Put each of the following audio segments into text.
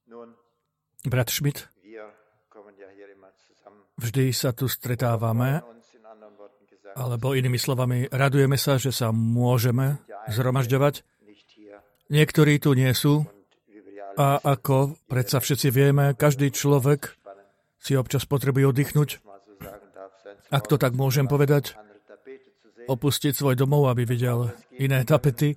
Brat Schmidt, vždy sa tu stretávame, alebo inými slovami, radujeme sa, že sa môžeme zhromažďovať. Niektorí tu nie sú a ako predsa všetci vieme, každý človek si občas potrebuje oddychnúť. Ak to tak môžem povedať, opustiť svoj domov, aby videl iné tapety.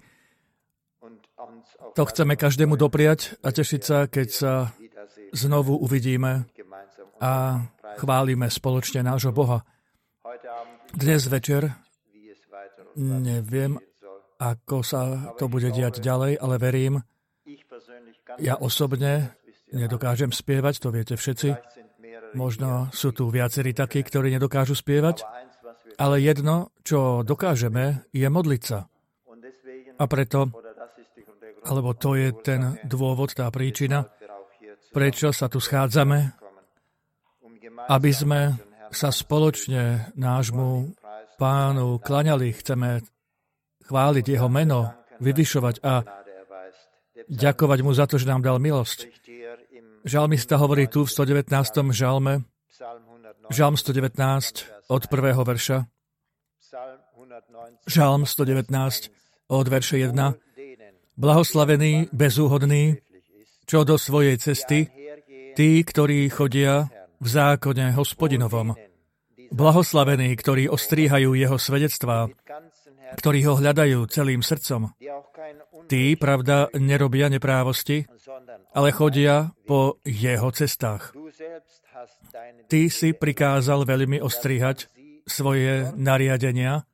To chceme každému dopriať a tešiť sa, keď sa znovu uvidíme a chválime spoločne nášho Boha. Dnes večer neviem, ako sa to bude diať ďalej, ale verím, ja osobne nedokážem spievať, to viete všetci. Možno sú tu viacerí takí, ktorí nedokážu spievať, ale jedno, čo dokážeme, je modliť sa. A preto, alebo to je ten dôvod, tá príčina, prečo sa tu schádzame, aby sme sa spoločne nášmu Pánu klaňali. Chceme chváliť jeho meno, vyvyšovať a ďakovať mu za to, že nám dal milosť. Žalmista hovorí tu v 119. žalme, žalm 119 od 1. verša, žalm 119 od verše 1, blahoslavený, bezúhodný, čo do svojej cesty, tí, ktorí chodia v zákone Hospodinovom. Blahoslavení, ktorí ostríhajú jeho svedectvá, ktorí ho hľadajú celým srdcom. Tí, pravda, nerobia neprávosti, ale chodia po jeho cestách. Ty si prikázal veľmi ostrihať svoje nariadenia.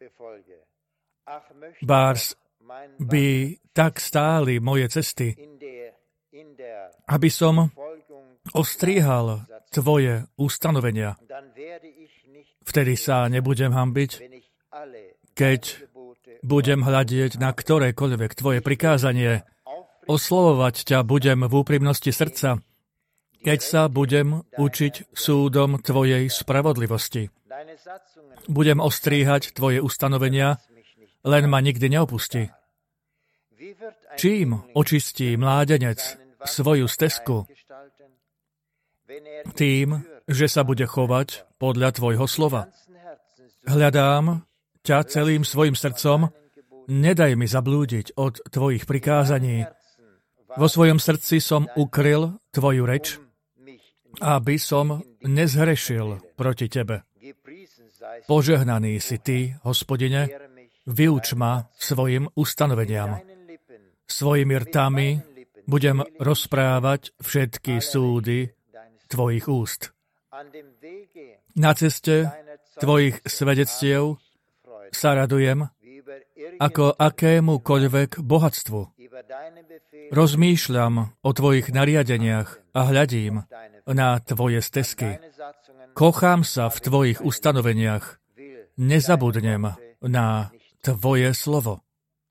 Bárs by tak stáli moje cesty, aby som ostríhal tvoje ustanovenia. Vtedy sa nebudem hanbiť, keď budem hľadieť na ktorékoľvek tvoje prikázanie. Oslovovať ťa budem v úprimnosti srdca, keď sa budem učiť súdom tvojej spravodlivosti. Budem ostríhať tvoje ustanovenia, len ma nikdy neopustí. Čím očistí mládenec svoju stezku? Tým, že sa bude chovať podľa tvojho slova. Hľadám ťa celým svojim srdcom, nedaj mi zablúdiť od tvojich prikázaní. Vo svojom srdci som ukryl tvoju reč, aby som nezhrešil proti tebe. Požehnaný si ty, Hospodine, vyuč ma svojim ustanoveniam. Svojimi rtami budem rozprávať všetky súdy tvojich úst. Na ceste tvojich svedectiev sa radujem ako akémukoľvek bohatstvu. Rozmýšľam o tvojich nariadeniach a hľadím na tvoje stezky. Kochám sa v tvojich ustanoveniach. Nezabudnem na tvoje slovo.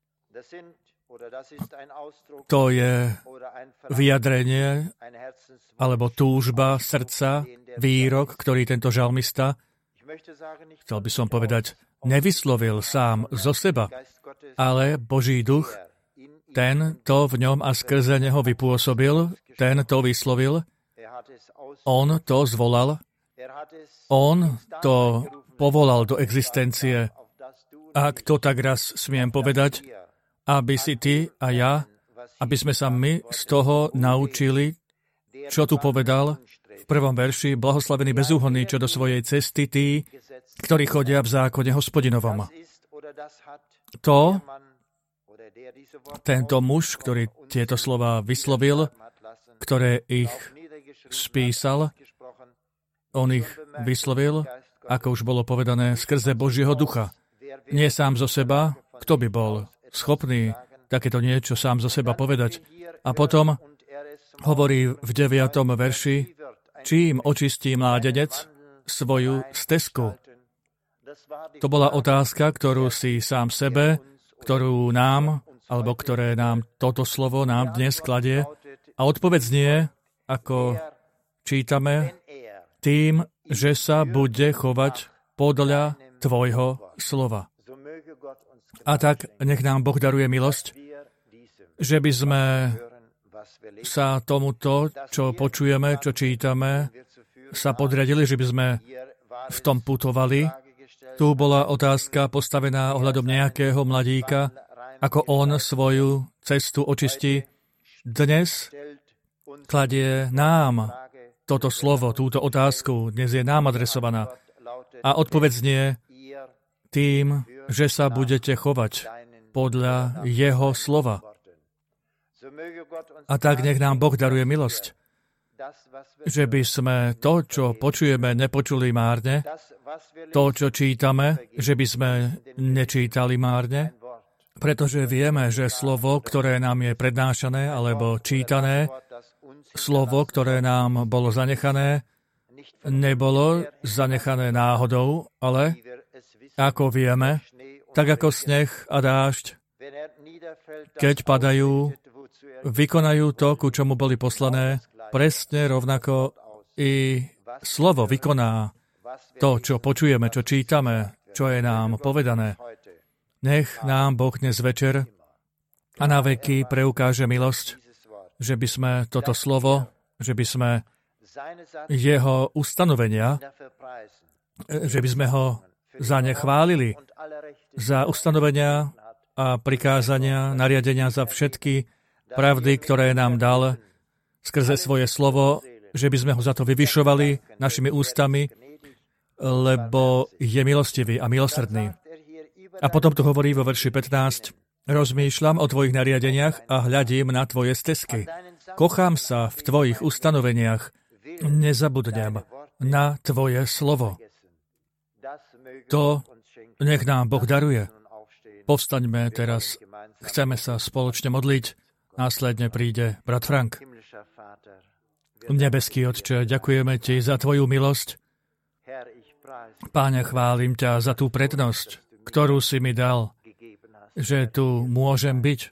To je vyjadrenie alebo túžba srdca, výrok, ktorý tento žalmista, chcel by som povedať, nevyslovil sám zo seba, ale Boží duch, ten to v ňom a skrze neho vypôsobil, ten to vyslovil, on to zvolal, on to povolal do existencie. Ak to tak raz smiem povedať, aby si ty a ja, aby sme sa my z toho naučili, čo tu povedal v prvom verši, blahoslavený bezúhonný, čo do svojej cesty tí, ktorí chodia v zákone Hospodinovom. To, tento muž, ktorý tieto slova vyslovil, ktoré ich spísal, on ich vyslovil, ako už bolo povedané, skrze Božieho ducha. Nie sám zo seba, kto by bol schopný takéto niečo sám zo seba povedať. A potom hovorí v 9. verši, čím očistí mládenec svoju stezku. To bola otázka, ktorú si sám sebe, ktorú nám, alebo ktoré nám toto slovo nám dnes kladie. A odpoveď znie, ako čítame, tým, že sa bude chovať podľa tvojho slova. A tak nech nám Boh daruje milosť, že by sme sa tomuto, čo počujeme, čo čítame, sa podriadili, že by sme v tom putovali. Tu bola otázka postavená ohľadom nejakého mladíka, ako on svoju cestu očistí. Dnes kladie nám toto slovo, túto otázku. Dnes je nám adresovaná. A odpoveď znie tým, že sa budete chovať podľa jeho slova. A tak nech nám Boh daruje milosť, že by sme to, čo počujeme, nepočuli márne, to, čo čítame, že by sme nečítali márne, pretože vieme, že slovo, ktoré nám je prednášané alebo čítané, slovo, ktoré nám bolo zanechané, nebolo zanechané náhodou, ale ako vieme, tak ako sneh a dážď, keď padajú, vykonajú to, ku čomu boli poslané, presne rovnako i slovo vykoná to, čo počujeme, čo čítame, čo je nám povedané. Nech nám Boh dnes večer a na veky preukáže milosť, že by sme toto slovo, že by sme jeho ustanovenia, že by sme ho za ne chválili, za ustanovenia a prikázania, nariadenia, za všetky pravdy, ktoré nám dal skrze svoje slovo, že by sme ho za to vyvyšovali našimi ústami, lebo je milostivý a milosrdný. A potom tu hovorí vo verši 15, rozmýšľam o tvojich nariadeniach a hľadím na tvoje stezky. Kochám sa v tvojich ustanoveniach, nezabudnem na tvoje slovo. To nech nám Boh daruje. Povstaňme teraz, chceme sa spoločne modliť, následne príde brat Frank. Nebeský Otče, ďakujeme Ti za Tvoju milosť. Páne, chválim ťa za tú prednosť, ktorú si mi dal, že tu môžem byť.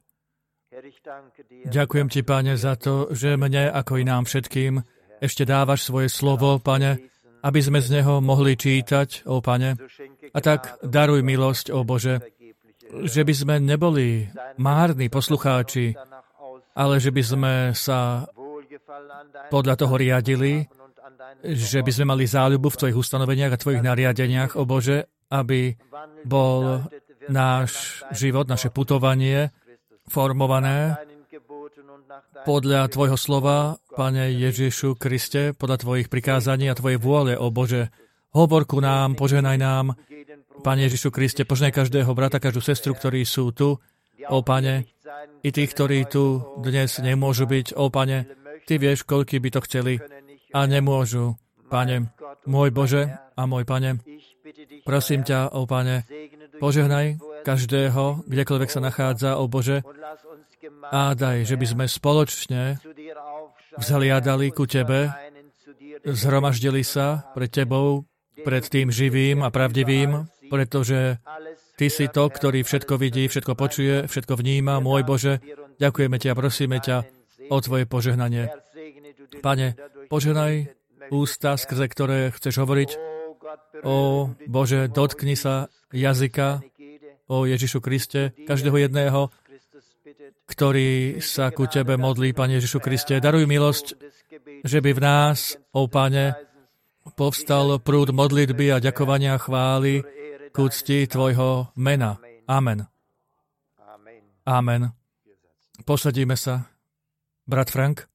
Ďakujem Ti, Páne, za to, že mne, ako i nám všetkým, ešte dávaš svoje slovo, Pane, aby sme z neho mohli čítať, ó Pane. A tak daruj milosť, ó Bože, že by sme neboli márni poslucháči, ale že by sme sa podľa toho riadili, že by sme mali záľubu v Tvojich ustanoveniach a Tvojich nariadeniach, ó Bože, aby bol náš život, naše putovanie formované podľa Tvojho slova, Pane Ježišu Kriste, podľa Tvojich prikázaní a Tvojej vôle, ó Bože. Hovor ku nám, požehnaj nám, Pane Ježišu Kriste, požehnaj každého brata, každú sestru, ktorí sú tu, ó Pane, i tých, ktorí tu dnes nemôžu byť, ó Pane, Ty vieš, koľký by to chceli a nemôžu. Pane, môj Bože a môj Pane, prosím ťa, ó Pane, požehnaj každého, kdekoľvek sa nachádza, ó Bože, a daj, že by sme spoločne vzhliadali ku Tebe, zhromaždili sa pred Tebou, pred tým živým a pravdivým, pretože Ty si to, ktorý všetko vidí, všetko počuje, všetko vníma, môj Bože. Ďakujeme Ti a prosíme ťa o Tvoje požehnanie. Pane, požehnaj ústa, skrze ktoré chceš hovoriť. Ó Bože, dotkni sa jazyka, ó Ježišu Kriste, každého jedného, ktorý sa ku Tebe modlí, Pane Ježišu Kriste. Daruj milosť, že by v nás, ó Pane, povstal prúd modlitby a ďakovania a chvály k úcti Tvojho mena. Amen. Amen. Posadíme sa. Brat Frank.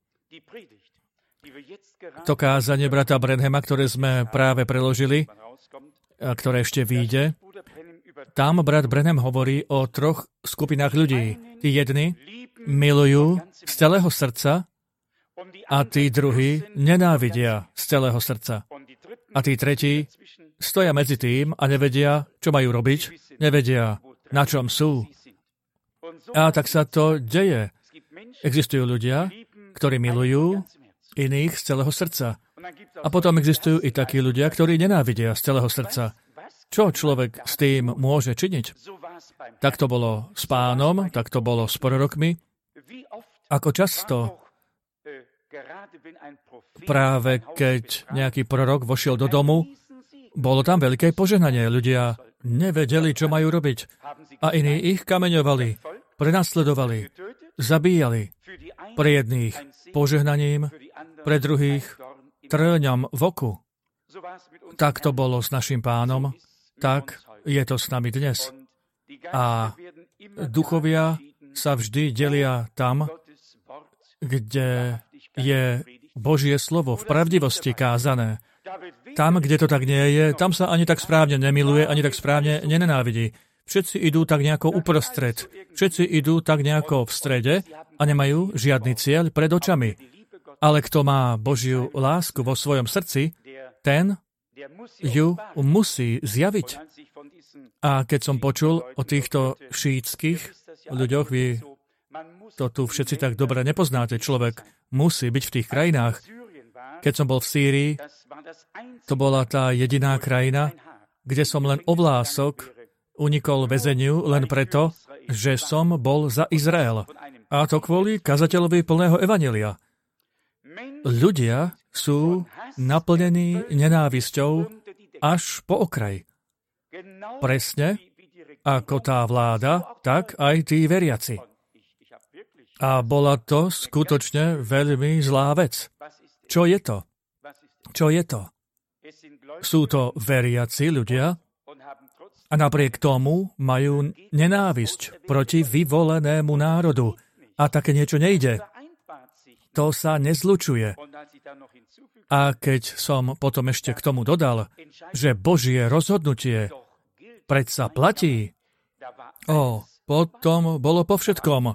To kázanie brata Branhama, ktoré sme práve preložili, a ktoré ešte vyjde, tam brat Branham hovorí o 3 skupinách ľudí. Tí jedni milujú z celého srdca a tí druhí nenávidia z celého srdca. A tí tretí stoja medzi tým a nevedia, čo majú robiť, nevedia, na čom sú. A tak sa to deje. Existujú ľudia, ktorí milujú iných z celého srdca. A potom existujú i takí ľudia, ktorí nenávidia z celého srdca. Čo človek s tým môže činiť? Tak to bolo s Pánom, tak to bolo s prorokmi. Ako často práve keď nejaký prorok vošiel do domu, bolo tam veľké požehnanie. Ľudia nevedeli, čo majú robiť. A iní ich kameňovali, prenasledovali, zabíjali. pre jedných požehnaním, pre druhých trňom v oku. Tak to bolo s našim Pánom, tak je to s nami dnes. A duchovia sa vždy delia tam, kde je Božie slovo v pravdivosti kázané. Tam, kde to tak nie je, tam sa ani tak správne nemiluje, ani tak správne nenenávidí. Všetci idú tak nejako uprostred. Všetci idú tak nejako v strede a nemajú žiadny cieľ pred očami. Ale kto má Božiu lásku vo svojom srdci, ten ju musí zjaviť. A keď som počul o týchto šítskych ľuďoch, vy to tu všetci tak dobre nepoznáte, človek musí byť v tých krajinách. Keď som bol v Sýrii, to bola tá jediná krajina, kde som len o vlások unikol väzeniu len preto, že som bol za Izrael. A to kvôli kazateľovi plného evanjelia. Ľudia sú naplnení nenávisťou až po okraj. Presne ako tá vláda, tak aj tí veriaci. A bola to skutočne veľmi zlá vec. Čo je to? Čo je to? Sú to veriaci ľudia a napriek tomu majú nenávisť proti vyvolenému národu. A také niečo nejde. To sa nezlučuje. A keď som potom ešte k tomu dodal, že Božie rozhodnutie predsa platí, potom bolo po všetkom.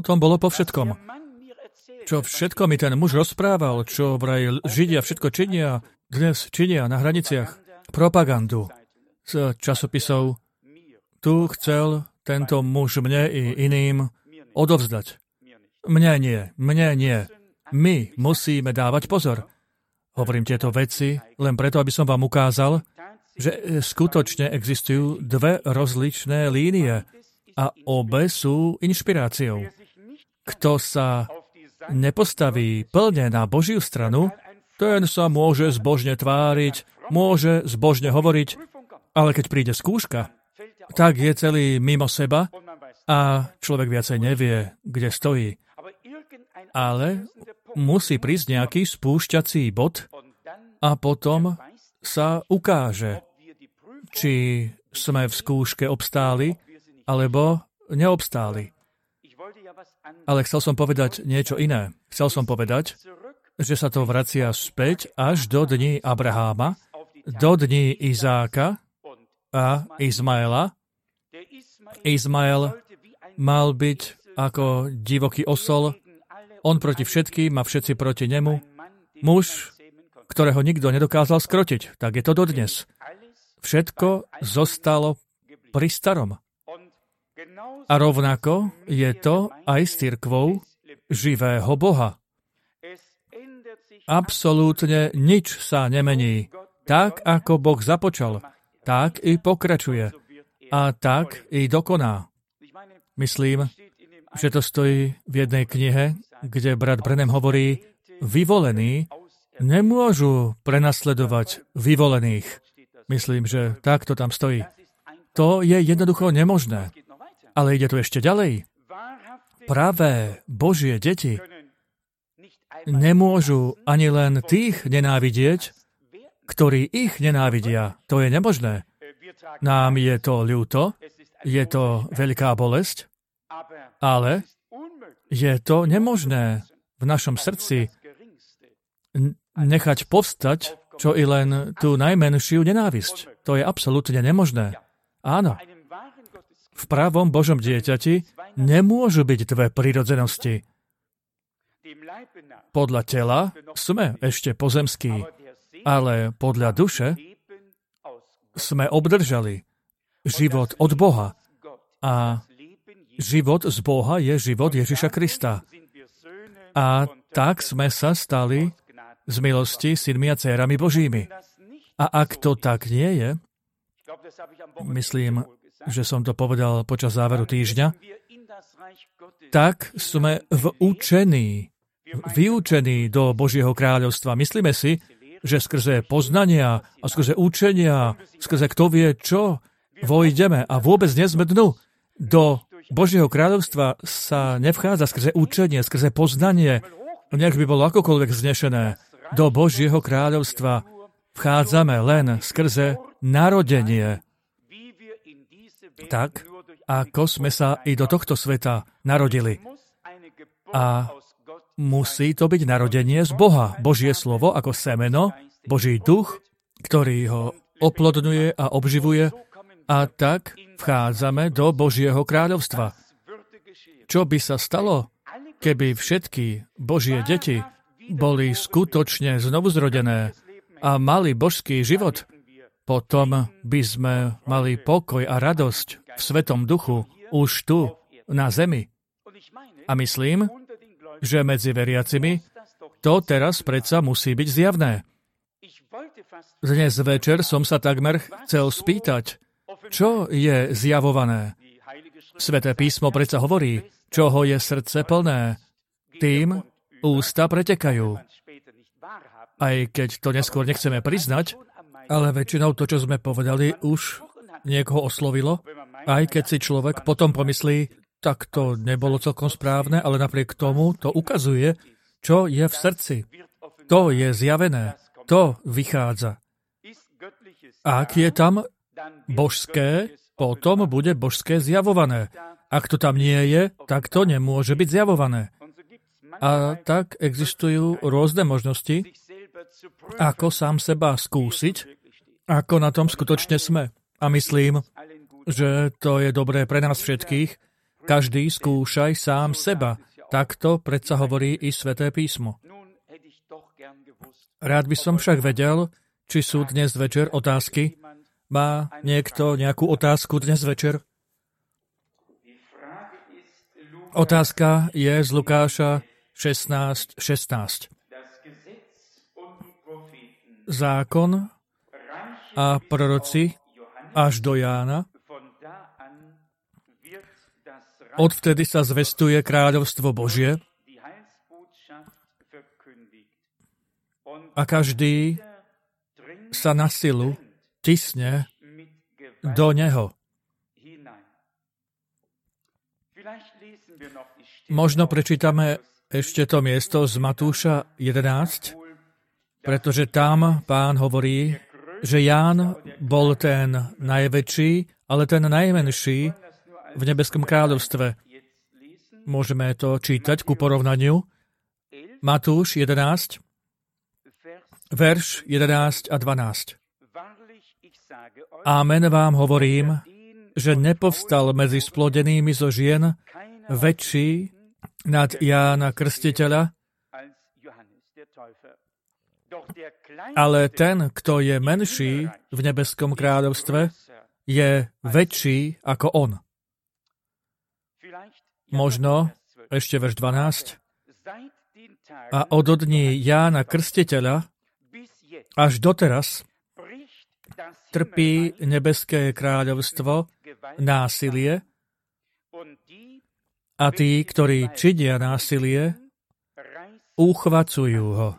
Čo všetko mi ten muž rozprával, čo vraj Židia všetko dnes činia na hraniciach. Propagandu z časopisov. Tu chcel tento muž mne i iným odovzdať. Mne nie. My musíme dávať pozor. Hovorím tieto veci len preto, aby som vám ukázal, že skutočne existujú dve rozličné línie a obe sú inšpiráciou. Kto sa nepostaví plne na Božiu stranu, ten sa môže zbožne tváriť, môže zbožne hovoriť, ale keď príde skúška, tak je celý mimo seba a človek viacej nevie, kde stojí. Ale musí prísť nejaký spúšťací bod a potom sa ukáže, či sme v skúške obstáli, alebo neobstáli. Ale chcel som povedať niečo iné. Chcel som povedať, že sa to vracia späť až do dní Abraháma, do dní Izáka a Izmaela. Izmael mal byť ako divoký osol, on proti všetkým a všetci proti nemu. Muž, ktorého nikto nedokázal skrotiť. Tak je to dodnes. Všetko zostalo pri starom. A rovnako je to aj s cirkvou živého Boha. Absolútne nič sa nemení. Tak, ako Boh započal, tak i pokračuje. A tak i dokoná. Myslím, že to stojí v jednej knihe, kde brat Branham hovorí, vyvolení nemôžu prenasledovať vyvolených. Myslím, že tak to tam stojí. To je jednoducho nemožné. Ale ide to ešte ďalej. Pravé Božie deti nemôžu ani len tých nenávidieť, ktorí ich nenávidia. To je nemožné. Nám je to ľúto, je to veľká bolesť, ale je to nemožné v našom srdci nechať povstať čo i len tú najmenšiu nenávisť. To je absolútne nemožné. Áno. V pravom Božom dieťati nemôžu byť dve prirodzenosti. Podľa tela sme ešte pozemskí, ale podľa duše sme obdržali život od Boha. A život z Boha je život Ježiša Krista. A tak sme sa stali z milosti synmi a dcérami Božími. A ak to tak nie je, myslím, že som to povedal počas záveru týždňa, tak sme vyučení do Božieho kráľovstva. Myslíme si, že skrze poznania a skrze učenia, skrze kto vie čo, vojdeme a vôbec nie sme dnu do Božieho kráľovstva sa nevchádza skrze učenie, skrze poznanie, nech by bolo akokoľvek vznešené. Do Božieho kráľovstva vchádzame len skrze narodenie. Tak, ako sme sa i do tohto sveta narodili. A musí to byť narodenie z Boha. Božie slovo ako semeno, Boží duch, ktorý ho oplodňuje a obživuje, a tak vchádzame do Božieho kráľovstva. Čo by sa stalo, keby všetky Božie deti boli skutočne znovuzrodené a mali božský život? Potom by sme mali pokoj a radosť v Svetom duchu už tu, na zemi. A myslím, že medzi veriacimi to teraz predsa musí byť zjavné. Dnes večer som sa takmer chcel spýtať, čo je zjavované. Sväté písmo predsa hovorí, čoho je srdce plné, tým ústa pretekajú. Aj keď to neskôr nechceme priznať, ale väčšinou to, čo sme povedali, už niekoho oslovilo, aj keď si človek potom pomyslí, tak to nebolo celkom správne, ale napriek tomu to ukazuje, čo je v srdci. To je zjavené, to vychádza. Ak je tam božské, potom bude božské zjavované. Ak to tam nie je, tak to nemôže byť zjavované. A tak existujú rôzne možnosti, ako sám seba skúsiť, ako na tom skutočne sme. A myslím, že to je dobré pre nás všetkých. Každý skúšaj sám seba. Takto predsa hovorí i Sväté písmo. Rád by som však vedel, či sú dnes večer otázky. Má niekto nejakú otázku dnes večer? Otázka je z Lukáša 16:16. Zákon a proroci až do Jána. Odvtedy sa zvestuje kráľovstvo Božie a každý sa na silu tisne do neho. Možno prečítame ešte to miesto z Matúša 11, pretože tam Pán hovorí, že Ján bol ten najväčší, ale ten najmenší v nebeskom kráľovstve. Môžeme to čítať ku porovnaniu. Matúš 11, verš 11 a 12. Amen vám hovorím, že nepovstal medzi splodenými zo žien väčší nad Jána Krstiteľa, ale ten, kto je menší v nebeskom kráľovstve, je väčší ako on. Možno ešte verš 12. A od dní Jána Krstiteľa až doteraz trpí nebeské kráľovstvo násilie a tí, ktorí činia násilie, uchvacujú ho.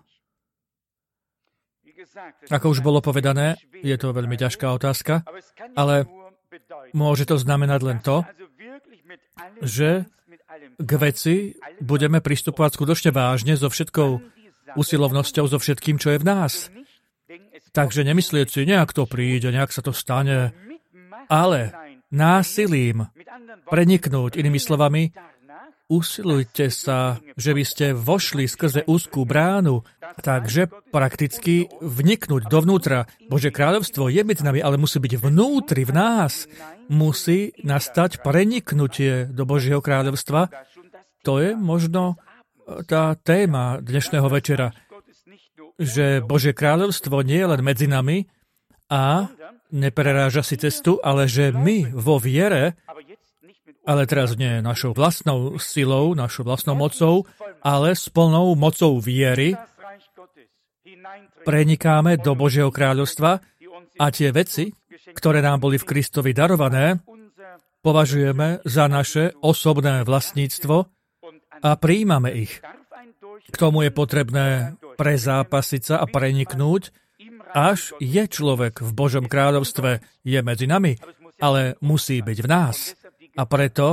Ako už bolo povedané, je to veľmi ťažká otázka, ale môže to znamenať len to, že k veci budeme pristupovať skutočne vážne so všetkou usilovnosťou, so všetkým, čo je v nás. Takže nemyslieť si, nejak to príde, nejak sa to stane, ale násilím preniknúť, inými slovami, usilujte sa, že by ste vošli skrze úzkú bránu, takže prakticky vniknúť dovnútra. Božie kráľovstvo je medzi nami, ale musí byť vnútri, v nás. Musí nastať preniknutie do Božieho kráľovstva. To je možno tá téma dnešného večera, že Božie kráľovstvo nie je len medzi nami a nepreráža si cestu, ale že my vo viere, ale teraz nie našou vlastnou silou, našou vlastnou mocou, ale s plnou mocou viery prenikáme do Božieho kráľovstva a tie veci, ktoré nám boli v Kristovi darované, považujeme za naše osobné vlastníctvo a prijímame ich. K tomu je potrebné prezápasiť sa a preniknúť, až je človek v Božom kráľovstve, je medzi nami, ale musí byť v nás. A preto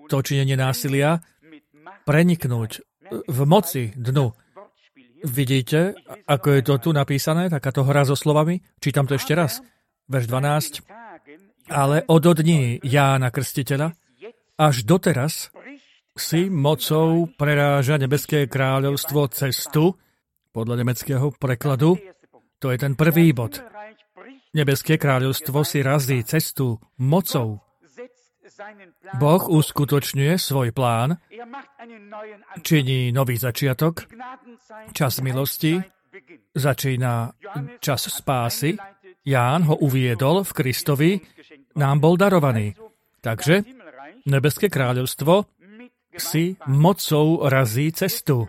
to činenie násilia preniknúť v moci dnu. Vidíte, ako je to tu napísané, takáto hra so slovami? Čítam to ešte raz. Verš 12. Ale od dní Jána Krstiteľa až doteraz si mocou preráža nebeské kráľovstvo cestu, podľa nemeckého prekladu, to je ten prvý bod. Nebeské kráľovstvo si razí cestu mocou. Boh uskutočňuje svoj plán, činí nový začiatok, čas milosti, začína čas spásy. Ján ho uviedol v Kristovi, nám bol darovaný. Takže nebeské kráľovstvo si mocou razí cestu.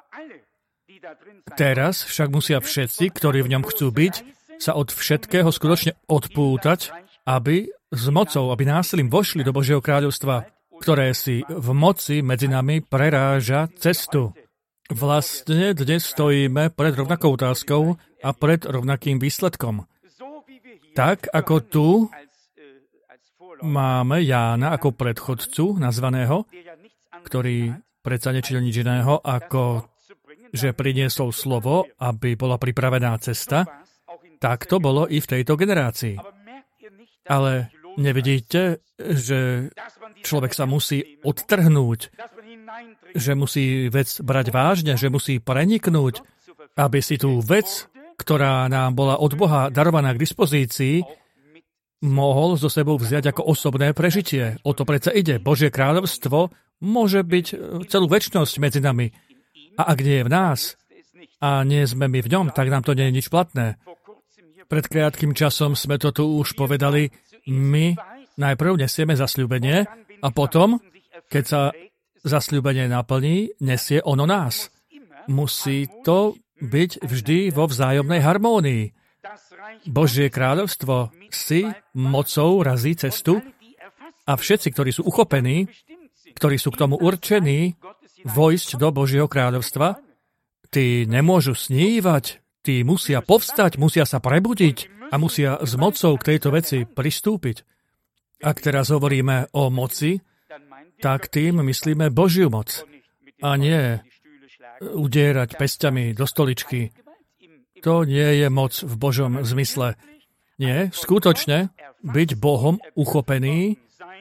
Teraz však musia všetci, ktorí v ňom chcú byť, sa od všetkého skutočne odpútať, aby s mocou, aby násilím vošli do Božieho kráľovstva, ktoré si v moci medzi nami preráža cestu. Vlastne dnes stojíme pred rovnakou otázkou a pred rovnakým výsledkom. Tak ako tu máme Jána ako predchodcu nazvaného, ktorý predsa nečinil nič iného, ako že priniesol slovo, aby bola pripravená cesta, tak to bolo i v tejto generácii. Ale nevidíte, že človek sa musí odtrhnúť, že musí vec brať vážne, že musí preniknúť, aby si tú vec, ktorá nám bola od Boha darovaná k dispozícii, mohol so sebou vziať ako osobné prežitie. O to predsa ide. Božie kráľovstvo môže byť celú večnosť medzi nami. A ak nie je v nás a nie sme my v ňom, tak nám to nie je nič platné. Pred krátkym časom sme to tu už povedali. My najprv nesieme zasľúbenie a potom, keď sa zasľúbenie naplní, nesie ono nás. Musí to byť vždy vo vzájomnej harmónii. Božie kráľovstvo si mocou razí cestu a všetci, ktorí sú uchopení, ktorí sú k tomu určení vojsť do Božieho kráľovstva, tí nemôžu snívať, tí musia povstať, musia sa prebudiť a musia s mocou k tejto veci pristúpiť. Ak teraz hovoríme o moci, tak tým myslíme Božiu moc a nie udierať pesťami do stoličky. To nie je moc v Božom zmysle. Nie, skutočne byť Bohom uchopený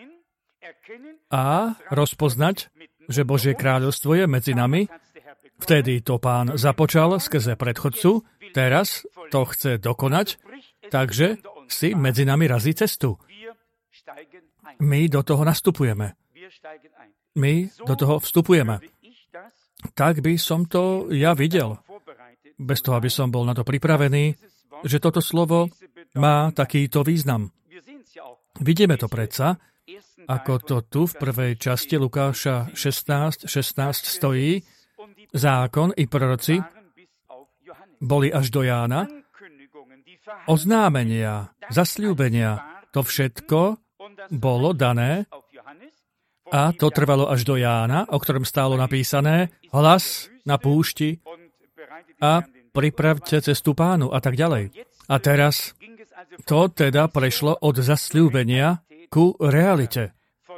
a rozpoznať, že Božie kráľovstvo je medzi nami. Vtedy to Pán započal skrze predchodcu, teraz to chce dokonať, takže si medzi nami razí cestu. My do toho nastupujeme. My do toho vstupujeme. Tak by som to ja videl, bez toho, aby som bol na to pripravený, že toto slovo má takýto význam. Vidíme to predsa, ako to tu v prvej časti Lukáša 16 stojí. Zákon i proroci boli až do Jána. Oznámenia, zasľúbenia, to všetko bolo dané a to trvalo až do Jána, o ktorom stálo napísané hlas na púšti a pripravte cestu Pánu a tak ďalej. A teraz to teda prešlo od zasľúbenia ku realite.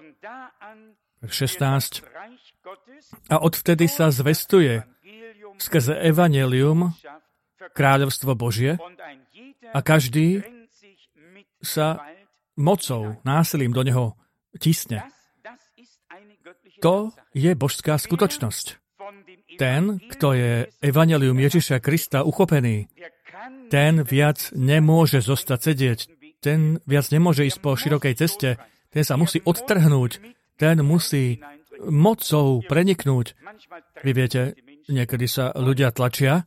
16. A odvtedy sa zvestuje skrze evanjelium kráľovstvo Božie a každý sa mocou, násilím do neho tisne. To je božská skutočnosť. Ten, kto je evanjelium Ježiša Krista uchopený, ten viac nemôže zostať sedieť, ten viac nemôže ísť po širokej ceste, ten sa musí odtrhnúť, ten musí mocou preniknúť. Vy viete, niekedy sa ľudia tlačia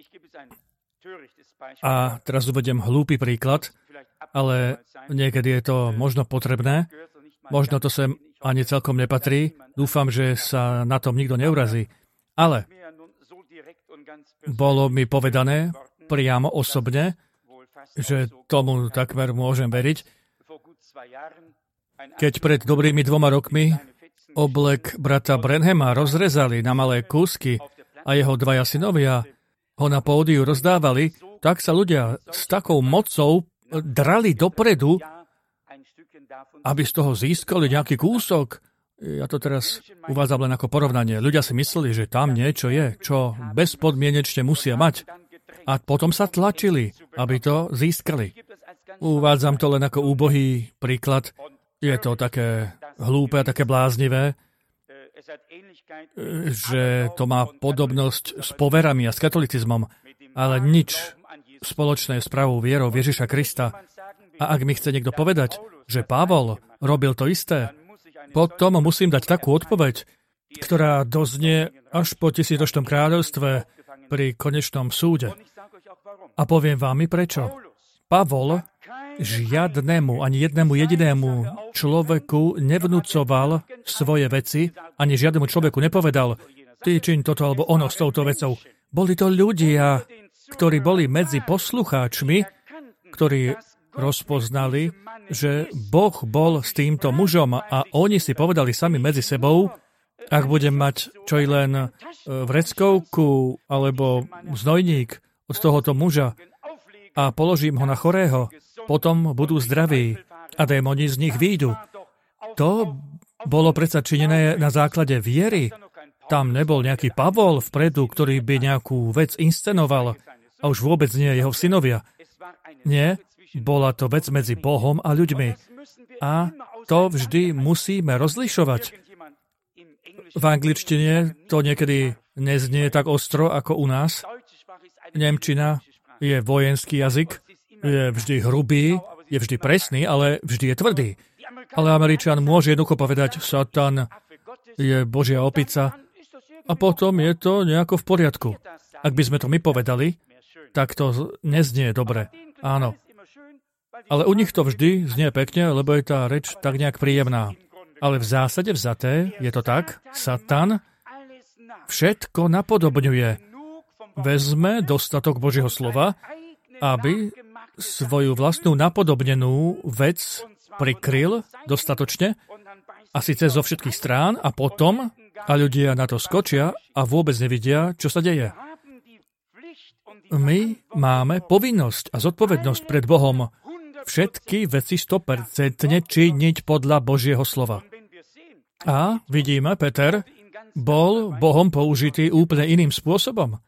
a teraz uvediem hlúpy príklad, ale niekedy je to možno potrebné, možno to sem ani celkom nepatrí, dúfam, že sa na tom nikto neurazí. Ale bolo mi povedané priamo osobne, že tomu takmer môžem veriť, keď pred dobrými 2 rokmi oblek brata Branhama rozrezali na malé kúsky a jeho 2 synovia ho na pódiu rozdávali, tak sa ľudia s takou mocou drali dopredu, aby z toho získali nejaký kúsok. Ja to teraz uvádzam len ako porovnanie. Ľudia si mysleli, že tam niečo je, čo bezpodmienečne musia mať. A potom sa tlačili, aby to získali. Uvádzam to len ako úbohý príklad. Je to také hlúpe a také bláznivé, že to má podobnosť s poverami a s katolicizmom, ale nič spoločné s pravou vierou Ježiša Krista. A ak mi chce niekto povedať, že Pavol robil to isté, potom musím dať takú odpoveď, ktorá doznie až po 1000. kráľovstve pri konečnom súde. A poviem vám i prečo. Pavol žiadnemu, ani jednému jedinému človeku nevnúcoval svoje veci, ani žiadnemu človeku nepovedal, ty čiň toto alebo ono s touto vecou. Boli to ľudia, ktorí boli medzi poslucháčmi, ktorí rozpoznali, že Boh bol s týmto mužom a oni si povedali sami medzi sebou, ak budem mať čo i len vreckovku alebo znojník od tohoto muža a položím ho na chorého, potom budú zdraví a démoni z nich výjdu. To bolo predsa činené na základe viery. Tam nebol nejaký Pavol vpredu, ktorý by nejakú vec inscenoval a už vôbec nie jeho synovia. Nie, bola to vec medzi Bohom a ľuďmi. A to vždy musíme rozlišovať. V angličtine to niekedy neznie tak ostro ako u nás. Nemčina je vojenský jazyk, je vždy hrubý, je vždy presný, ale vždy je tvrdý. Ale Američan môže jednoducho povedať, Satan je Božia opica a potom je to nejako v poriadku. Ak by sme to my povedali, tak to neznie dobre. Áno. Ale u nich to vždy znie pekne, lebo je tá reč tak nejak príjemná. Ale v zásade vzaté je to tak, Satan všetko napodobňuje. Vezme dostatok Božieho slova, aby svoju vlastnú napodobnenú vec prikryl dostatočne, a síce zo všetkých strán, a potom a ľudia na to skočia a vôbec nevidia, čo sa deje. My máme povinnosť a zodpovednosť pred Bohom všetky veci 100% činiť podľa Božieho slova. A vidíme, Peter bol Bohom použitý úplne iným spôsobom.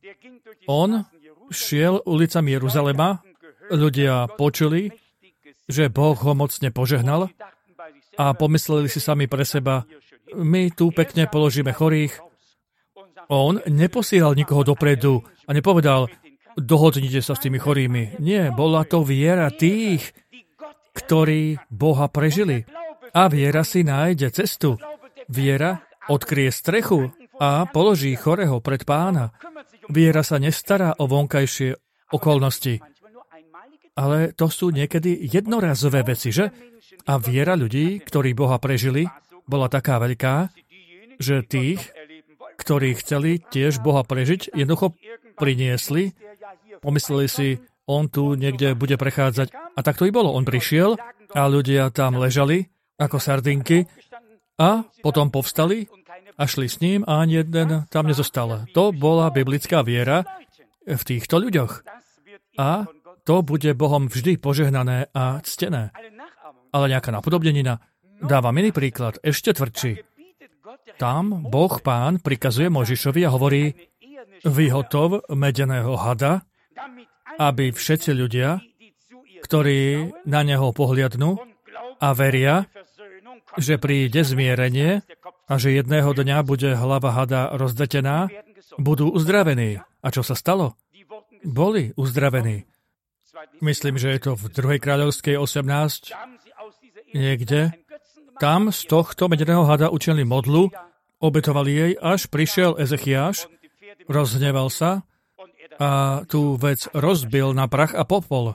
On šiel ulicami Jeruzalema, ľudia počuli, že Boh ho mocne požehnal a pomysleli si sami pre seba, my tu pekne položíme chorých. On neposielal nikoho dopredu a nepovedal, dohodnite sa s tými chorými. Nie, bola to viera tých, ktorí Boha prežili. A viera si nájde cestu. Viera odkrie strechu a položí chorého pred Pána. Viera sa nestará o vonkajšie okolnosti. Ale to sú niekedy jednorazové veci, že? A viera ľudí, ktorí Boha prežili, bola taká veľká, že tých, ktorí chceli tiež Boha prežiť, jednoducho priniesli, pomysleli si, on tu niekde bude prechádzať. A tak to i bolo. On prišiel a ľudia tam ležali ako sardinky a potom povstali a šli s ním a ani jeden tam nezostal. To bola biblická viera v týchto ľuďoch. A to bude Bohom vždy požehnané a ctené. Ale nejaká napodobnenina. Dávam iný príklad, ešte tvrdší. Tam Boh Pán prikazuje Mojžišovi a hovorí, vyhotov medeného hada, aby všetci ľudia, ktorí na neho pohliadnú a veria, že príde zmierenie a že jedného dňa bude hlava hada rozdetená, budú uzdravení. A čo sa stalo? Boli uzdravení. Myslím, že je to v 2. kráľovskej 18 niekde. Tam z tohto medeného hada učinili modlu, obetovali jej, až prišiel Ezechiáš, rozhneval sa a tú vec rozbil na prach a popol.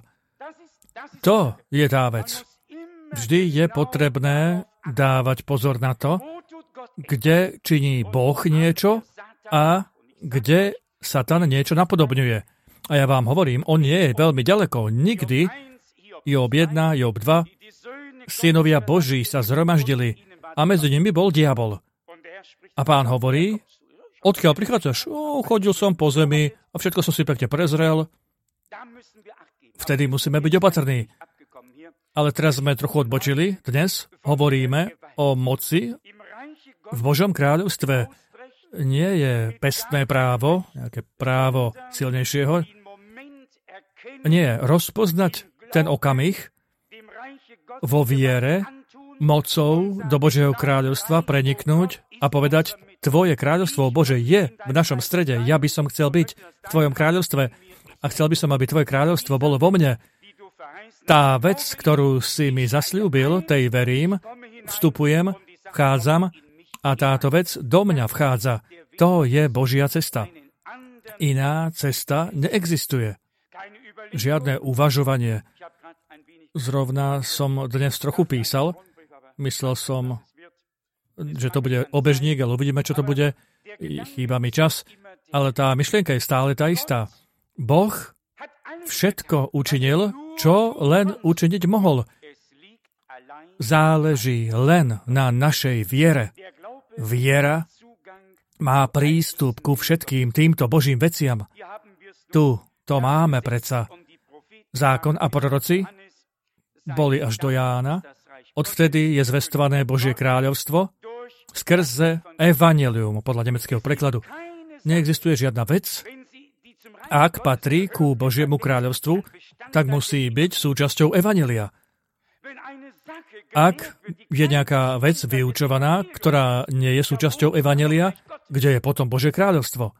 To je tá vec. Vždy je potrebné dávať pozor na to, kde činí Boh niečo a kde Satan niečo napodobňuje. A ja vám hovorím, on nie je veľmi ďaleko. Nikdy Job 1, Job 2, synovia Boží sa zhromaždili a medzi nimi bol diabol. A Pán hovorí, odkiaľ prichádzaš? Chodil som po zemi a všetko som si pekne prezrel. Vtedy musíme byť opatrní. Ale teraz sme trochu odbočili. Dnes hovoríme o moci V Božom kráľovstve nie je pestné právo, nejaké právo silnejšieho. Nie, rozpoznať ten okamih vo viere, mocou do Božieho kráľovstva preniknúť a povedať, Tvoje kráľovstvo, Bože, je v našom strede. Ja by som chcel byť v Tvojom kráľovstve a chcel by som, aby Tvoje kráľovstvo bolo vo mne. Tá vec, ktorú si mi zasľúbil, tej verím, vstupujem, vchádzam a táto vec do mňa vchádza. To je Božia cesta. Iná cesta neexistuje. Žiadne uvažovanie. Zrovna som dnes trochu písal. Myslel som, že to bude obežník, ale uvidíme, čo to bude. Chýba mi čas. Ale tá myšlienka je stále tá istá. Boh všetko učinil, čo len učiniť mohol. Záleží len na našej viere. Viera má prístup ku všetkým týmto Božím veciam. Tu to máme predsa. Zákon a proroci boli až do Jána. Odvtedy je zvestované Božie kráľovstvo skrze evanjelium, podľa nemeckého prekladu. Neexistuje žiadna vec. Ak patrí ku Božiemu kráľovstvu, tak musí byť súčasťou evanjelia. Ak je nejaká vec vyučovaná, ktorá nie je súčasťou evanjelia, kde je potom Božie kráľovstvo?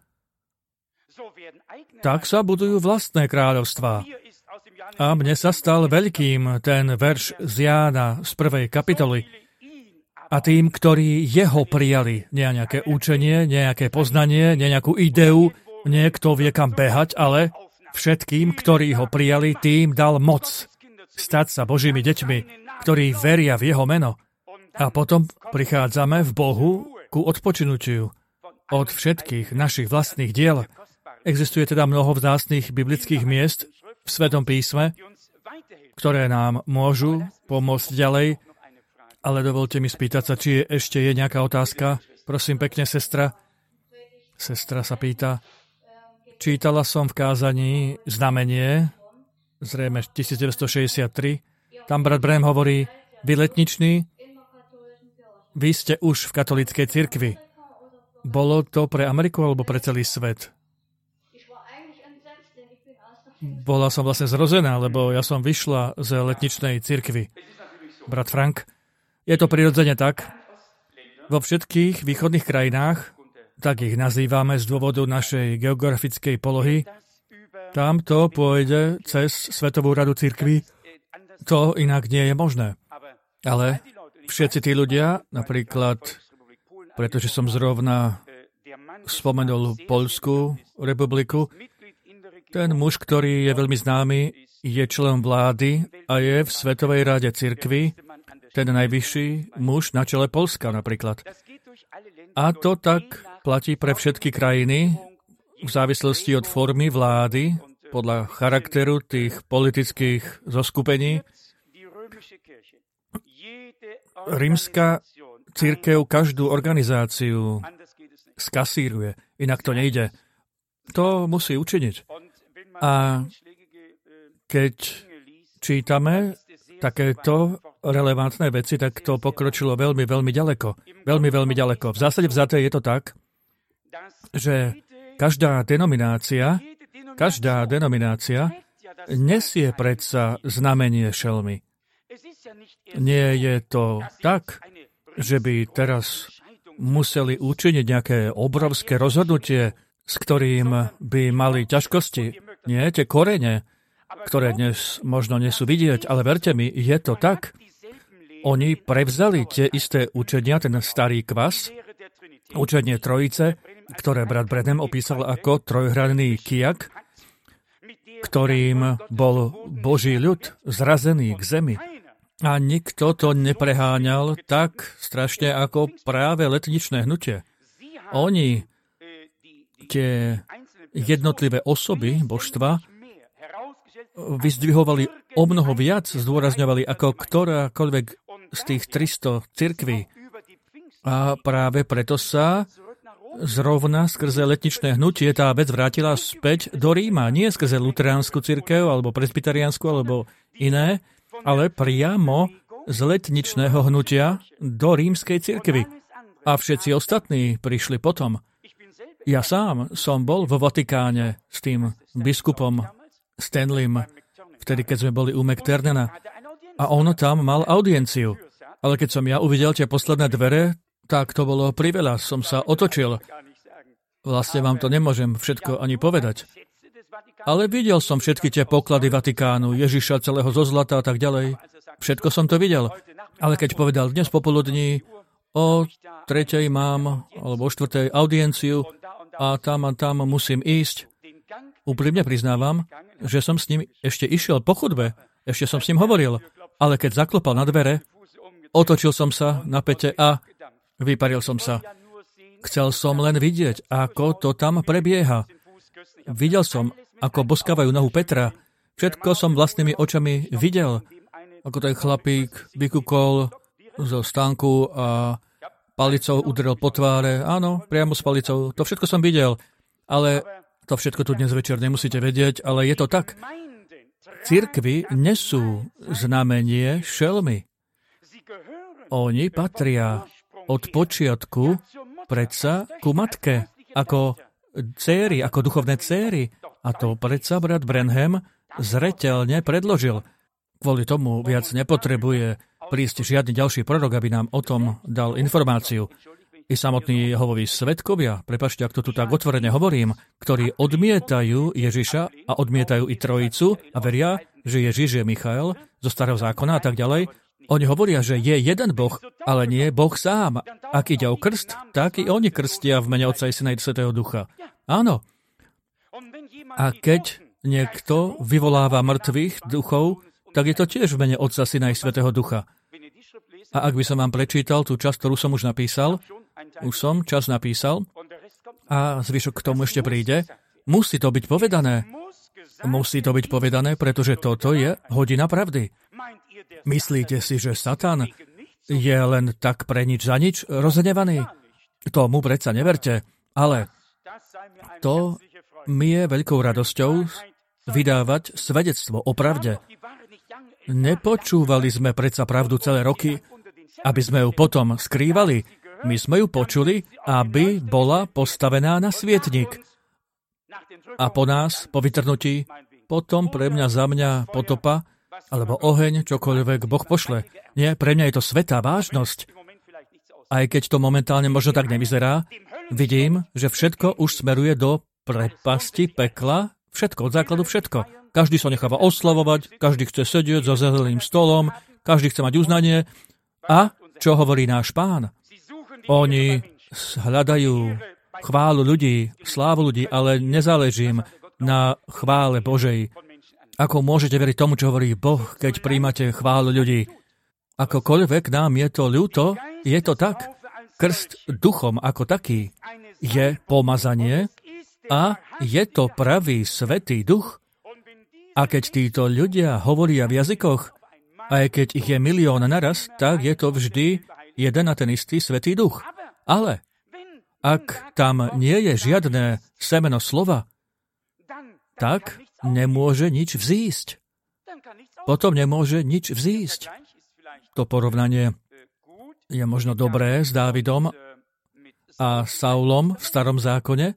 Tak sa budujú vlastné kráľovstvá. A mne sa stal veľkým ten verš z Jána z 1. kapitoly. A tým, ktorí jeho prijali, nie nejaké učenie, nejaké poznanie, nie nejakú ideu, niekto vie kam behať, ale všetkým, ktorí ho prijali, tým dal moc stať sa Božími deťmi, ktorí veria v jeho meno. A potom prichádzame v Bohu ku odpočinutiu od všetkých našich vlastných diel. Existuje teda mnoho vzácnych biblických miest v Svetom písme, ktoré nám môžu pomôcť ďalej, ale dovolte mi spýtať sa, či ešte je nejaká otázka. Prosím pekne, sestra. Sestra sa pýta. Čítala som v kázaní Znamenie, zrejme 1963. Tam brat Branham hovorí, vy letniční, vy ste už v katolíckej cirkvi. Bolo to pre Ameriku alebo pre celý svet? Bola som vlastne zrozená, lebo ja som vyšla z letničnej cirkvi. Brat Frank, je to prirodzene tak. Vo všetkých východných krajinách, tak ich nazývame z dôvodu našej geografickej polohy, tam to pôjde cez Svetovú radu cirkvi. To inak nie je možné. Ale všetci tí ľudia, napríklad, pretože som zrovna spomenul Poľskú republiku, ten muž, ktorý je veľmi známy, je členom vlády a je v Svetovej rade cirkvi, ten najvyšší muž na čele Poľska napríklad. A to tak platí pre všetky krajiny v závislosti od formy vlády, podľa charakteru tých politických zoskupení. Rímska cirkev každú organizáciu skasíruje, inak to nejde. To musí učiniť. A keď čítame takéto relevantné veci, tak to pokročilo veľmi, veľmi ďaleko. Veľmi, veľmi ďaleko. V zásade vzaté je to tak, že každá denominácia nesie predsa znamenie šelmy. Nie je to tak, že by teraz museli učiniť nejaké obrovské rozhodnutie, s ktorým by mali ťažkosti. Nie, tie korene, ktoré dnes možno nie sú vidieť, ale verte mi, je to tak. Oni prevzali tie isté učenia, ten starý kvas, učenie Trojice, ktoré brat Branham opísal ako trojhranný kijak, ktorým bol Boží ľud zrazený k zemi. A nikto to nepreháňal tak strašne ako práve letničné hnutie. Oni, tie jednotlivé osoby božstva, vyzdvihovali o mnoho viac, zdôrazňovali ako ktorákoľvek z tých 300 cirkví. A práve preto sa zrovna skrze letničné hnutie tá vec vrátila späť do Ríma. Nie skrze luteránsku cirkev, alebo presbyteriánsku, alebo iné, ale priamo z letničného hnutia do rímskej cirkvi. A všetci ostatní prišli potom. Ja sám som bol vo Vatikáne s tým biskupom Stanleym, vtedy, keď sme boli u McTernana. A on tam mal audienciu. Ale keď som ja uvidel tie posledné dvere, tak to bolo priveľa. Som sa otočil. Vlastne vám to nemôžem všetko ani povedať. Ale videl som všetky tie poklady Vatikánu, Ježiša celého zo zlata a tak ďalej. Všetko som to videl. Ale keď povedal dnes popoludní, o 3:00 mám, alebo o 4:00 audienciu a tam musím ísť, úprimne priznávam, že som s ním ešte išiel po chodbe. Ešte som s ním hovoril. Ale keď zaklopal na dvere, otočil som sa na päte a vyparil som sa. Chcel som len vidieť, ako to tam prebieha. Videl som, ako boskávajú nohu Petra. Všetko som vlastnými očami videl. Ako ten chlapík vykúkol zo stánku a palicou udrel po tváre. Áno, priamo s palicou. To všetko som videl. Ale to všetko tu dnes večer nemusíte vedieť, ale je to tak. Cirkvi nesú znamenie šelmy. Oni patria od počiatku predsa ku matke, ako dcéry, ako duchovné dcéry. A to predsa brat Branham zreteľne predložil. Kvôli tomu viac nepotrebuje prísť žiadny ďalší prorok, aby nám o tom dal informáciu. I samotní Jehovovi svedkovia, prepáčte, ak to tu tak otvorene hovorím, ktorí odmietajú Ježiša a odmietajú i Trojicu a veria, že Ježiš je Michael zo Starého zákona a tak ďalej, oni hovoria, že je jeden Boh, ale nie Boh sám. Ak ide o krst, tak i oni krstia v mene Otca i Syna i Svätého Ducha. Áno. A keď niekto vyvoláva mŕtvych duchov, tak je to tiež v mene Otca, Syna i Svätého Ducha. A ak by som vám prečítal tú časť, ktorú som už napísal, a zvyšok k tomu ešte príde, musí to byť povedané. Musí to byť povedané, pretože toto je hodina pravdy. Myslíte si, že Satan je len tak pre nič za nič rozhnevaný? Tomu predsa neverte, ale to mi je veľkou radosťou vydávať svedectvo o pravde. Nepočúvali sme predsa pravdu celé roky, aby sme ju potom skrývali. My sme ju počuli, aby bola postavená na svietnik. A po nás, po vytrhnutí, potom pre mňa, za mňa potopa, alebo oheň, čokoľvek Boh pošle. Nie, pre mňa je to svätá vážnosť. Aj keď to momentálne možno tak nevyzerá, vidím, že všetko už smeruje do prepasti, pekla, všetko, od základu všetko. Každý sa necháva oslavovať, každý chce sedieť za zeleným stolom, každý chce mať uznanie. A čo hovorí náš Pán? Oni hľadajú chválu ľudí, slávu ľudí, ale nezáleží im na chvále Božej. Ako môžete veriť tomu, čo hovorí Boh, keď príjmate chválu ľudí? Akokoľvek nám je to ľúto, je to tak. Krst duchom ako taký je pomazanie a je to pravý svätý duch. A keď títo ľudia hovoria v jazykoch, aj keď ich je milión naraz, tak je to vždy jeden a ten istý svätý duch. Ale ak tam nie je žiadne semeno slova, tak nemôže nič vzísť. Potom nemôže nič vzísť. To porovnanie je možno dobré s Dávidom a Saulom v Starom zákone.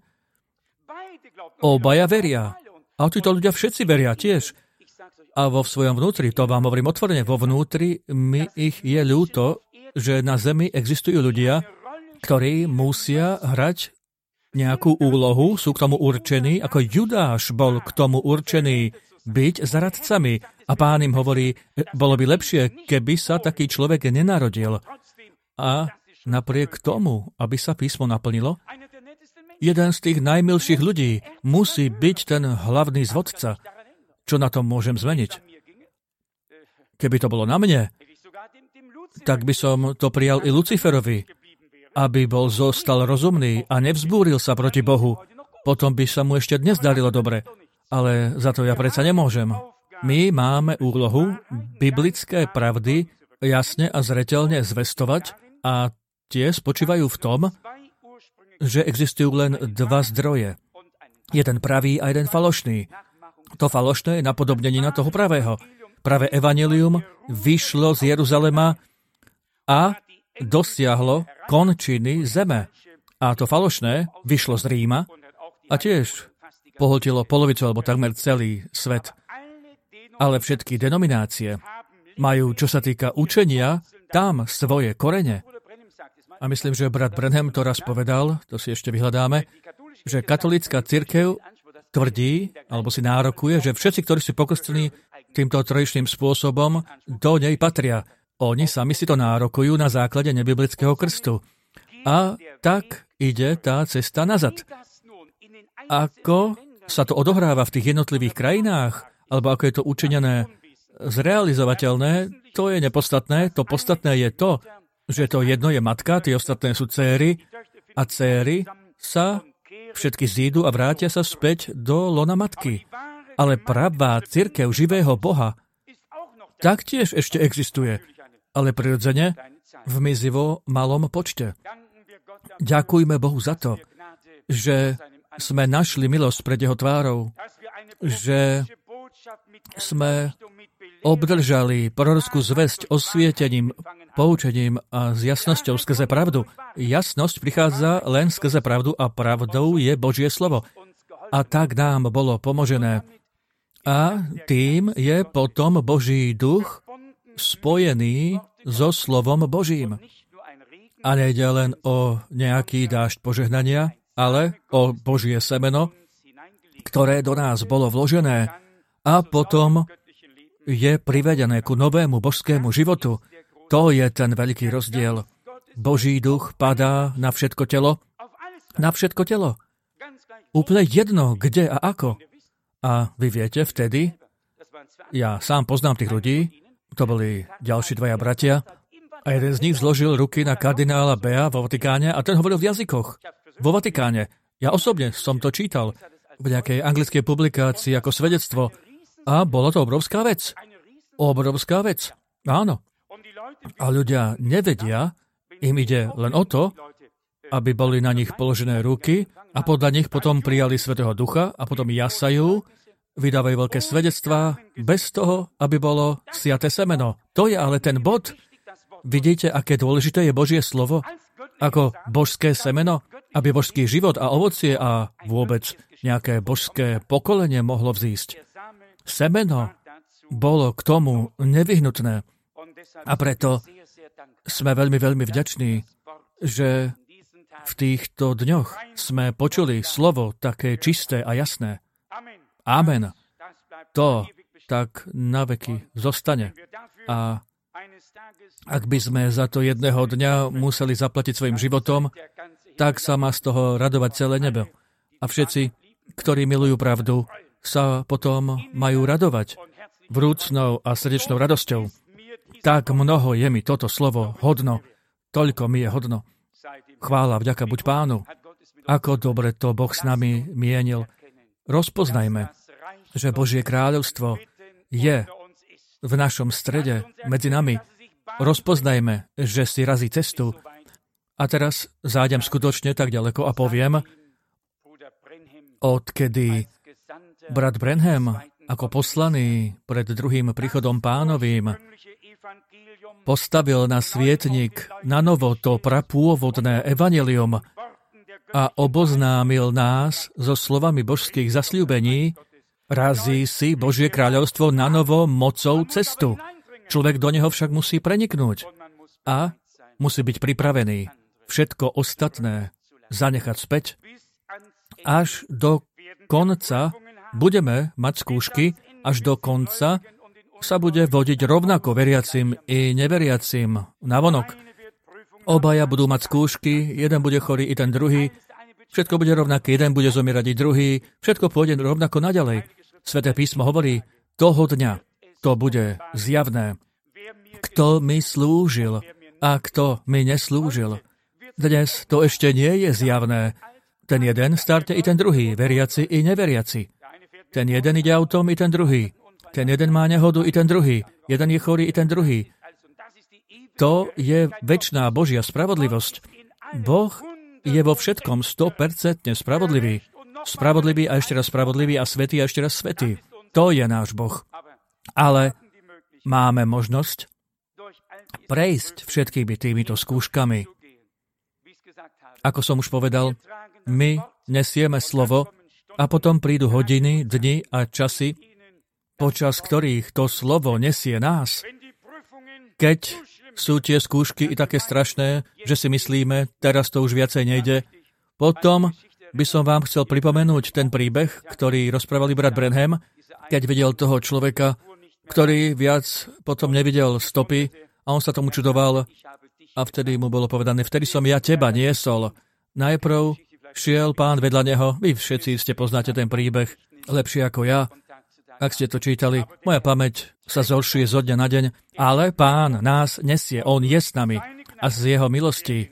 Obaja veria. A títo ľudia všetci veria tiež. A vo svojom vnútri, to vám hovorím otvorene, vo vnútri mi ich je ľúto, že na zemi existujú ľudia, ktorí musia hrať nejakú úlohu, sú k tomu určení, ako Judáš bol k tomu určený byť zradcami. A Pán im hovorí, bolo by lepšie, keby sa taký človek nenarodil. A napriek tomu, aby sa písmo naplnilo, jeden z tých najmilších ľudí musí byť ten hlavný zvodca. Čo na tom môžem zmeniť? Keby to bolo na mne, tak by som to prijal i Luciferovi, aby zostal rozumný a nevzbúril sa proti Bohu. Potom by sa mu ešte dnes darilo dobre. Ale za to ja predsa nemôžem. My máme úlohu biblické pravdy jasne a zreteľne zvestovať a tie spočívajú v tom, že existujú len dva zdroje. Jeden pravý a jeden falošný. To falošné je napodobnenina toho pravého. Pravé evanjelium vyšlo z Jeruzalema a dosiahlo končiny zeme. A to falošné vyšlo z Ríma a tiež pohltilo polovicu alebo takmer celý svet. Ale všetky denominácie majú, čo sa týka učenia, tam svoje korene. A myslím, že brat Branham to raz povedal, to si ešte vyhľadáme, že katolícka cirkev tvrdí, alebo si nárokuje, že všetci, ktorí sú pokrstení týmto trojičným spôsobom, do nej patria. Oni sami si to nárokujú na základe nebiblického krstu. A tak ide tá cesta nazad. Ako sa to odohráva v tých jednotlivých krajinách, alebo ako je to učinené zrealizovateľné, to je nepodstatné. To podstatné je to, že to jedno je matka, tie ostatné sú céry a céry sa všetky zídu a vrátia sa späť do lona matky. Ale pravá cirkev živého Boha taktiež ešte existuje, ale prirodzene v mizivo malom počte. Ďakujme Bohu za to, že sme našli milosť pred jeho tvárou, že sme obdržali prorockú zvesť osvietením, poučením a s jasnosťou skrze pravdu. Jasnosť prichádza len skrze pravdu a pravdou je Božie slovo. A tak nám bolo pomožené. A tým je potom Boží duch spojený so slovom Božím. A nejde len o nejaký dážď požehnania, ale o Božie semeno, ktoré do nás bolo vložené a potom je privedené ku novému božskému životu. To je ten veľký rozdiel. Boží duch padá na všetko telo. Na všetko telo. Úplne jedno, kde a ako. A vy viete, vtedy, ja sám poznám tých ľudí, to boli ďalší dvaja bratia, a jeden z nich zložil ruky na kardinála Bea vo Vatikáne a ten hovoril v jazykoch. Vo Vatikáne. Ja osobne som to čítal v nejakej anglickej publikácii ako svedectvo. A bola to obrovská vec. Obrovská vec. Áno. A ľudia nevedia, im ide len o to, aby boli na nich položené ruky a podľa nich potom prijali Svätého Ducha a potom jasajú, vydávajú veľké svedectvá bez toho, aby bolo siaté semeno. To je ale ten bod. Vidíte, aké dôležité je Božie slovo? Ako božské semeno, aby božský život a ovocie a vôbec nejaké božské pokolenie mohlo vzísť. Semeno bolo k tomu nevyhnutné. A preto sme veľmi, veľmi vďační, že v týchto dňoch sme počuli slovo také čisté a jasné. Amen. To tak naveky zostane. A ak by sme za to jedného dňa museli zaplatiť svojim životom, tak sa má z toho radovať celé nebo. A všetci, ktorí milujú pravdu, sa potom majú radovať vrúcnou a srdečnou radosťou. Tak mnoho je mi toto slovo hodno, toľko mi je hodno. Chvála, vďaka buď Pánu. Ako dobre to Boh s nami mienil. Rozpoznajme, že Božie kráľovstvo je v našom strede, medzi nami. Rozpoznajme, že si razí cestu. A teraz zájdem skutočne tak ďaleko a poviem, odkedy brat Branham ako poslaný pred druhým príchodom Pánovým postavil na svietnik na novo to prapôvodné evanjelium a oboznámil nás so slovami božských zasľúbení, razí si Božie kráľovstvo na novo mocou cestu. Človek do neho však musí preniknúť a musí byť pripravený všetko ostatné zanechať späť. Až do konca budeme mať skúšky, až do konca sa bude vodiť rovnako veriacim i neveriacim navonok. Obaja budú mať skúšky, jeden bude chorý i ten druhý, všetko bude rovnaké, jeden bude zomierať i druhý, všetko pôjde rovnako naďalej. Sväté písmo hovorí, toho dňa to bude zjavné, kto mi slúžil a kto mi neslúžil. Dnes to ešte nie je zjavné. Ten jeden starte i ten druhý, veriaci i neveriaci. Ten jeden ide autom i ten druhý. Ten jeden má nehodu i ten druhý. Jeden je chorý i ten druhý. To je večná Božia spravodlivosť. Boh je vo všetkom 100% spravodlivý. Spravodlivý a ešte raz spravodlivý a svätý a ešte raz svätý. To je náš Boh. Ale máme možnosť prejsť všetkými týmito skúškami. Ako som už povedal, my nesieme slovo a potom prídu hodiny, dni a časy, počas ktorých to slovo nesie nás. Keď sú tie skúšky i také strašné, že si myslíme, teraz to už viacej nejde, potom by som vám chcel pripomenúť ten príbeh, ktorý rozprávali brat Branham, keď videl toho človeka, ktorý viac potom nevidel stopy a on sa tomu čudoval a vtedy mu bolo povedané, vtedy som ja teba niesol. Najprv šiel pán vedľa neho, vy všetci ste poznáte ten príbeh lepšie ako ja, ak ste to čítali. Moja pamäť sa zhoršuje zo dňa na deň, ale pán nás nesie, on je s nami a z jeho milosti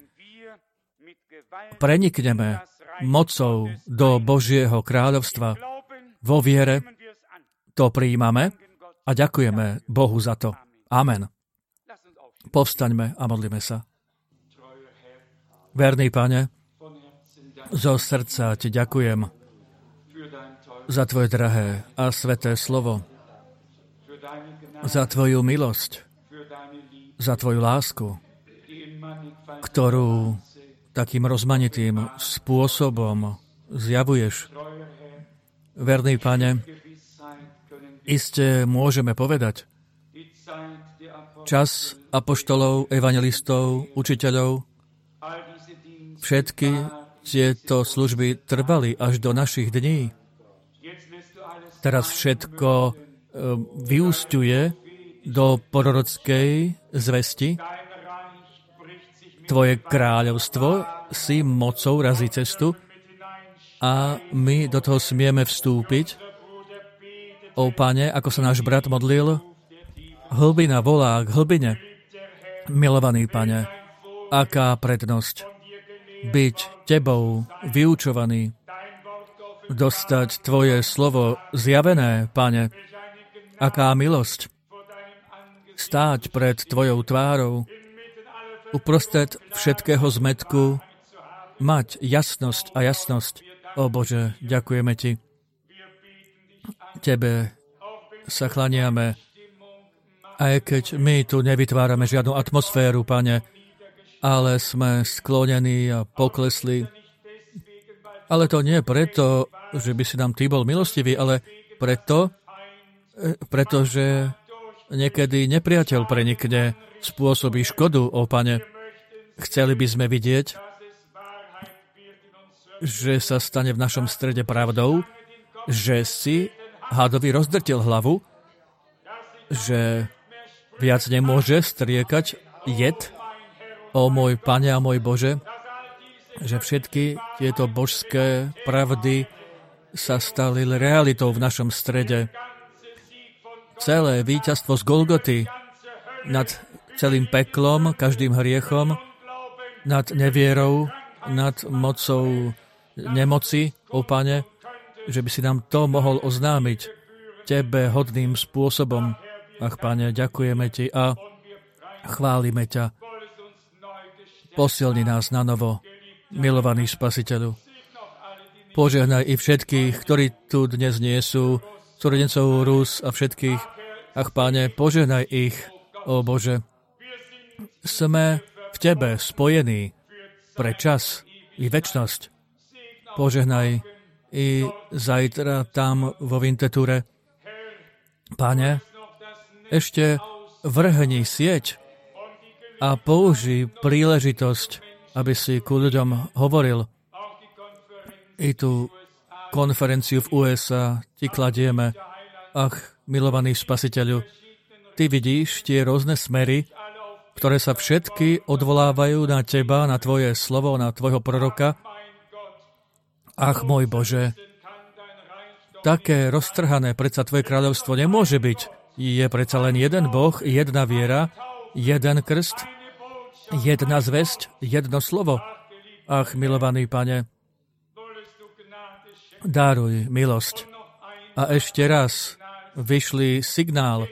prenikneme mocou do Božieho kráľovstva. Vo viere to prijímame a ďakujeme Bohu za to. Amen. Povstaňme a modlíme sa. Verný Pane, zo srdca Ti ďakujem za Tvoje drahé a sveté slovo, za Tvoju milosť, za Tvoju lásku, ktorú takým rozmanitým spôsobom zjavuješ. Verný Pane, iste môžeme povedať, čas apoštolov, evanjelistov, učiteľov, všetky tieto služby trvali až do našich dní. Teraz všetko vyúsťuje do prorockej zvesti. Tvoje kráľovstvo si mocou razí cestu a my do toho smieme vstúpiť. Ó Pane, ako sa náš brat modlil, hlbina volá k hlbine. Milovaný Pane, aká prednosť byť Tebou vyučovaný, dostať Tvoje slovo zjavené, Pane, aká milosť stáť pred Tvojou tvárou, uprostred všetkého zmätku, mať jasnosť a jasnosť. Ó Bože, ďakujeme Ti. Tebe sa klaniame, aj keď my tu nevytvárame žiadnu atmosféru, Pane, ale sme sklonení a poklesli. Ale to nie preto, že by si nám Ty bol milostivý, ale pretože niekedy nepriateľ prenikne, spôsobí škodu, ó Pane. Chceli by sme vidieť, že sa stane v našom strede pravdou, že si hadovi rozdrtil hlavu, že viac nemôže striekať jed, ó môj Pane a môj Bože, že všetky tieto božské pravdy sa stali realitou v našom strede. Celé víťazstvo z Golgoty nad celým peklom, každým hriechom, nad nevierou, nad mocou nemoci, ó Pane, že by si nám to mohol oznámiť Tebe hodným spôsobom. Ach, Pane, ďakujeme Ti a chválime ťa. Posilni nás na novo, milovaný Spasiteľu. Požehnaj i všetkých, ktorí tu dnes nie sú, súrodencov Rus a všetkých. Ach, Páne, požehnaj ich, ó Bože. Sme v Tebe spojení pre čas i večnosť. Požehnaj i zajtra tam vo Wintetúre. Páne, ešte vrhni sieť a použij príležitosť, aby si ku ľuďom hovoril. I tú konferenciu v USA Ti kladieme. Ach, milovaný Spasiteľu, Ty vidíš tie rôzne smery, ktoré sa všetky odvolávajú na Teba, na Tvoje slovo, na Tvojho proroka. Ach, môj Bože, také roztrhané predsa Tvoje kráľovstvo nemôže byť. Je predsa len jeden Boh, jedna viera, jeden krst, jedna zvesť, jedno slovo. Ach, milovaný Pane, daruj milosť. A ešte raz vyšli signál,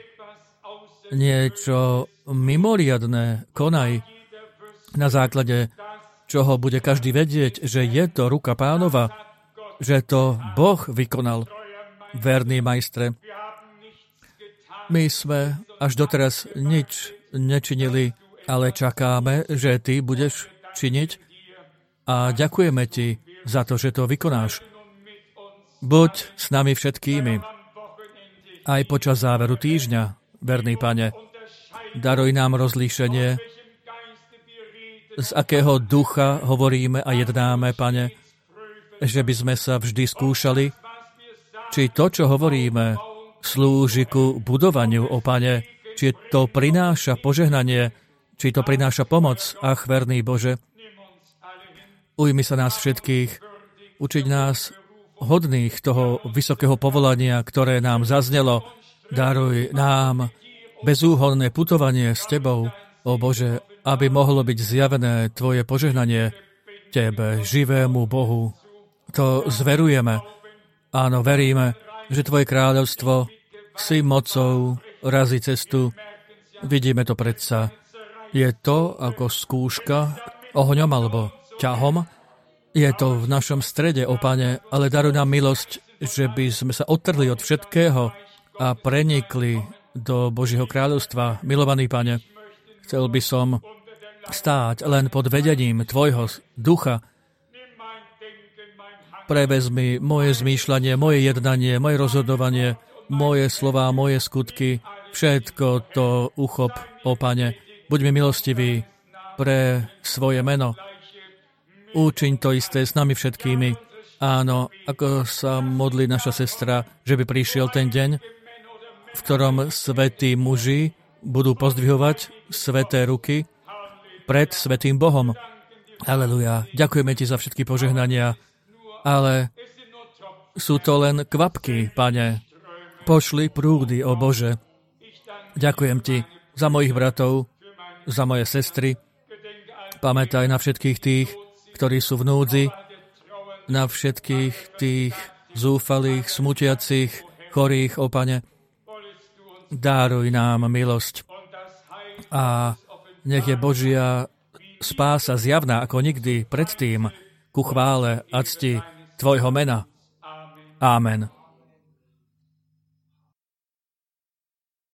niečo mimoriadne konaj, na základe čoho bude každý vedieť, že je to ruka Pánova, že to Boh vykonal. Verný majstre, my sme až doteraz nič nečinili, ale čakáme, že Ty budeš činiť a ďakujeme Ti za to, že to vykonáš. Buď s nami všetkými, aj počas záveru týždňa, verný Pane. Daruj nám rozlíšenie, z akého ducha hovoríme a jednáme, Pane, že by sme sa vždy skúšali, či to, čo hovoríme, slúži ku budovaniu, o Pane, či to prináša požehnanie, či to prináša pomoc. Ach, verný Bože, ujmi sa nás všetkých, učiť nás hodných toho vysokého povolania, ktoré nám zaznelo. Daruj nám bezúhonné putovanie s Tebou, o Bože, aby mohlo byť zjavené Tvoje požehnanie Tebe, živému Bohu. To zverujeme. Áno, veríme, že Tvoje kráľovstvo si mocou razí cestu. Vidíme to predsa. Je to ako skúška ohňom alebo ťahom. Je to v našom strede, o Pane, ale daruj nám milosť, že by sme sa odtrhli od všetkého a prenikli do Božieho kráľovstva. Milovaný Pane, chcel by som stáť len pod vedením Tvojho ducha. Prevezmi moje zmýšľanie, moje jednanie, moje rozhodovanie, moje slová, moje skutky, všetko to uchop, ó Pane. Buď mi milostivý pre svoje meno. Učiň to isté s nami všetkými. Áno, ako sa modlí naša sestra, že by prišiel ten deň, v ktorom svätí muži budú pozdvihovať sväté ruky pred svätým Bohom. Aleluja. Ďakujeme Ti za všetky požehnania, ale sú to len kvapky, Pane. Pošli prúdy, o Bože. Ďakujem Ti za mojich bratov, za moje sestry. Pamätaj na všetkých tých, ktorí sú v núdzi, na všetkých tých zúfalých, smutiacich, chorých, ó Pane. Dáruj nám milosť a nech je Božia spása zjavná ako nikdy predtým ku chvále a cti Tvojho mena. Amen.